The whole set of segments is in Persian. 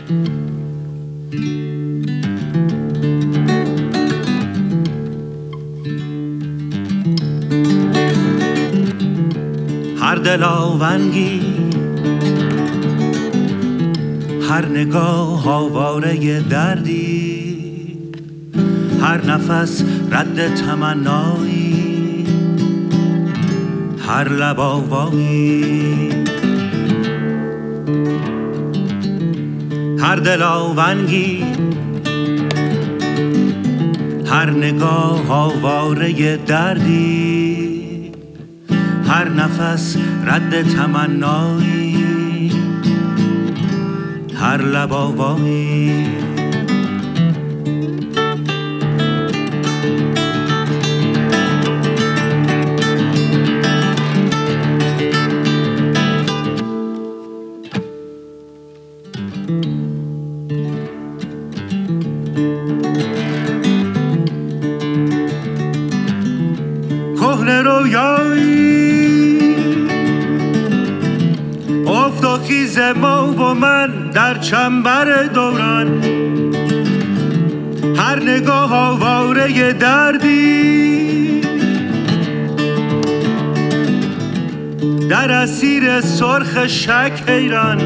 هر دلاونگی، هر نگاه آواره دردی، هر نفس رد تمنایی، هر لب آوایی. هر دلاونگی، هر نگاه آواره دردی، هر نفس رد تمنایی، هر لب آوایی. کهنه رویایی افت و خیز ما و من در چنبر دوران، هر نگاه آواره دردی، در اسیر سرخ شک حیران،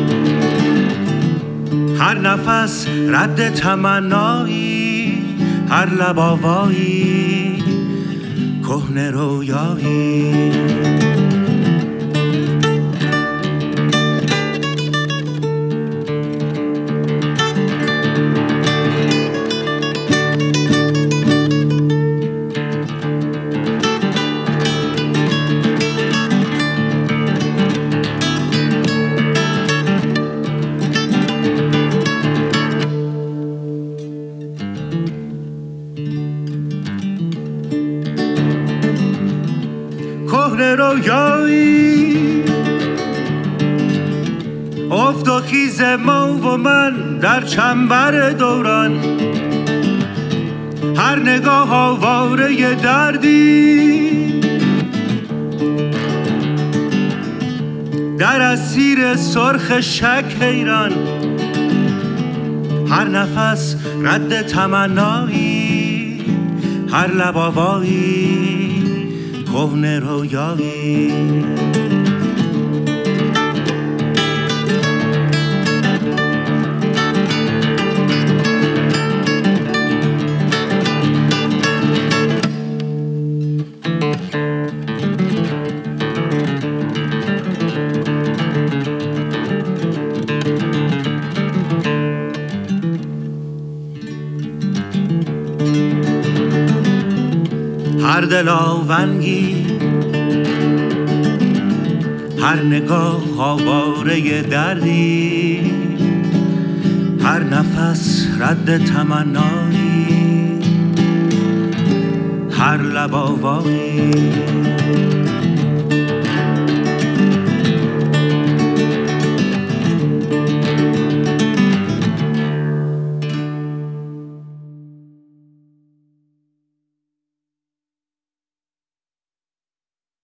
هر نفس رد تمنایی، هر لب آوایی، کهنه رویایی. کهنه رویایی افت و خیز ما و من در چنبر دوران، هر نگاه آواره دردی، در اسیر سرخ شک حیران، هر نفس رد تمنایی، هر لب آوایی، کهنه رویایی. هر دلاونگی، هر نگاه آواره دردی، هر نفس رد تمنایی، هر لب آوایی.